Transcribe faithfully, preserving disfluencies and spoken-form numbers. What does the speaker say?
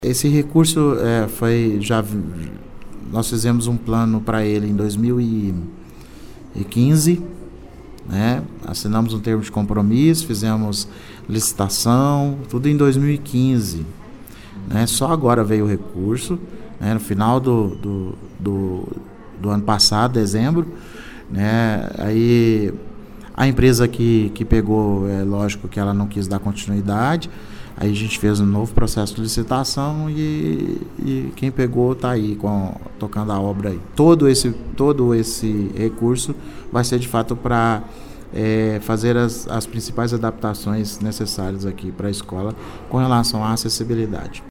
Esse recurso é, foi já nós fizemos um plano para ele em dois mil e quinze, né? Assinamos um termo de compromisso, fizemos licitação, tudo em dois mil e quinze, né? Só agora veio o recurso, né? No final do, do, do, do ano passado, dezembro, né? Aí a empresa que, que pegou, é lógico que ela não quis dar continuidade. Aí a gente fez um novo processo de licitação e, e quem pegou está aí com, tocando a obra aí. Todo esse, todo esse recurso vai ser de fato para é, fazer as, as principais adaptações necessárias aqui para a escola com relação à acessibilidade.